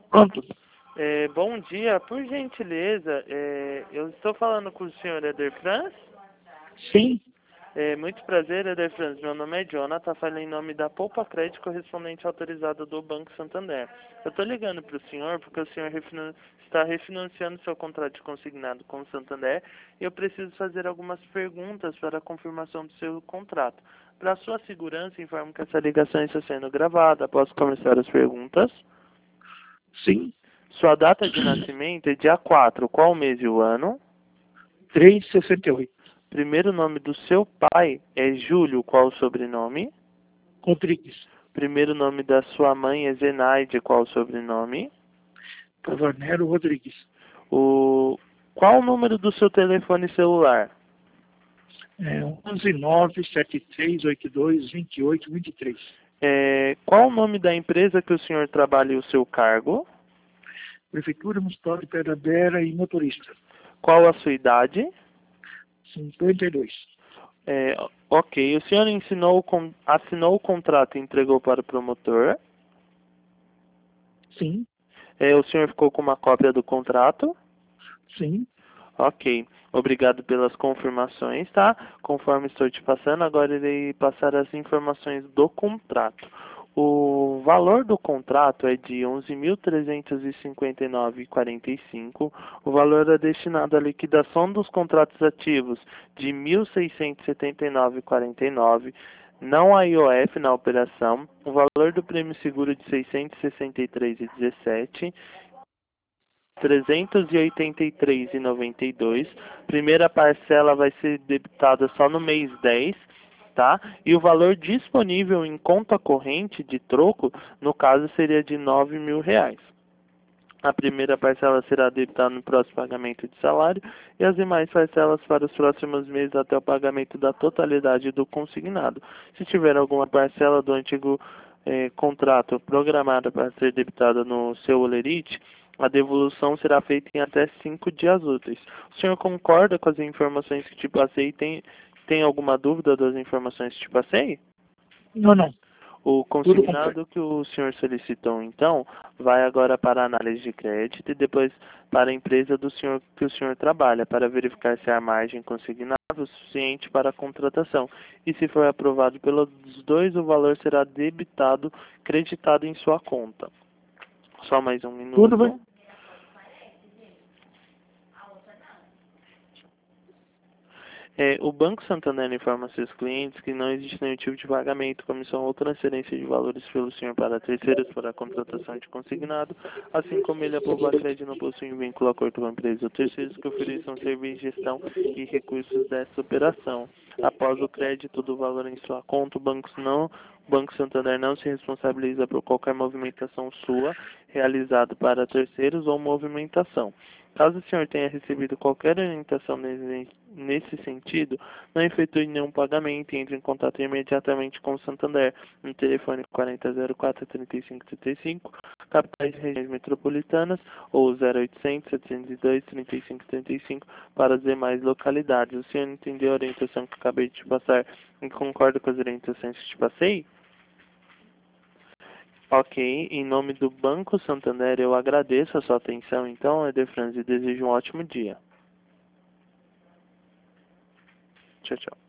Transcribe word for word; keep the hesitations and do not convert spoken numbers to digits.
Pronto. É, bom dia, por gentileza, é, eu estou falando com o senhor Eder Franz. Sim. É, muito prazer, Eder Franz. Meu nome é Jonathan, falo em nome da Poupa Crédito correspondente autorizada do Banco Santander. Eu estou ligando para o senhor porque o senhor refinan- está refinanciando seu contrato de consignado com o Santander e eu preciso fazer algumas perguntas para a confirmação do seu contrato. Para sua segurança, informo que essa ligação está sendo gravada. Posso começar as perguntas? Sim. Sua data de nascimento é dia quatro. Qual o mês e o ano? três e sessenta e oito. Primeiro nome do seu pai é Júlio. Qual o sobrenome? Rodrigues. Primeiro nome da sua mãe é Zenaide. Qual o sobrenome? Cavanero Rodrigues. O... Qual o número do seu telefone celular? É onze nove sete três oito dois dois oito dois três. É... Qual o nome da empresa que o senhor trabalha e o seu cargo? Prefeitura Municipal de Pedra Bela e motorista. Qual a sua idade? cinquenta e dois. É... Ok. O senhor ensinou, com... assinou o contrato e entregou para o promotor? Sim. É... O senhor ficou com uma cópia do contrato? Sim. Ok, obrigado pelas confirmações, tá? Conforme estou te passando, agora irei passar as informações do contrato. O valor do contrato é de onze mil trezentos e cinquenta e nove vírgula quarenta e cinco. O valor é destinado à liquidação dos contratos ativos de mil seiscentos e setenta e nove vírgula quarenta e nove. Não há I O F na operação. O valor do prêmio seguro de seiscentos e sessenta e três vírgula dezessete. trezentos e oitenta e três vírgula noventa e dois. Primeira parcela vai ser debitada só no mês dez, tá? E o valor disponível em conta corrente de troco, no caso, seria de nove mil reais. A primeira parcela será debitada no próximo pagamento de salário e as demais parcelas para os próximos meses até o pagamento da totalidade do consignado. Se tiver alguma parcela do antigo eh, contrato programada para ser debitada no seu olerite, a devolução será feita em até cinco dias úteis. O senhor concorda com as informações que te passei? Tem, tem alguma dúvida das informações que te passei? Não, não. O Tudo completo. consignado que o senhor solicitou, então, vai agora para a análise de crédito e depois para a empresa do senhor que o senhor trabalha, para verificar se há margem consignável suficiente para a contratação. E se for aprovado pelos dois, o valor será debitado, creditado em sua conta. Só mais um Tudo minuto. bem? É, o Banco Santander informa a seus clientes que não existe nenhum tipo de pagamento, comissão ou transferência de valores pelo senhor para terceiros para a contratação de consignado, assim como ele, a Poupa Crédito, não possui vínculo, acordo com a empresa ou terceiros que ofereçam serviço de gestão e recursos dessa operação. Após o crédito do valor em sua conta, o Banco, não, o Banco Santander não se responsabiliza por qualquer movimentação sua realizada para terceiros ou movimentação. Caso o senhor tenha recebido qualquer orientação nesse, nesse sentido, não efetue nenhum pagamento e entre em contato imediatamente com o Santander no telefone quarenta zero quatro trinta e cinco trinta e cinco, capitais e regiões metropolitanas, ou zero oitocentos setecentos e dois trinta e cinco trinta e cinco para as demais localidades. O senhor entendeu a orientação que acabei de te passar e concorda com as orientações que te passei? Ok, em nome do Banco Santander, eu agradeço a sua atenção, então, Eder Franz, e desejo um ótimo dia. Tchau, tchau.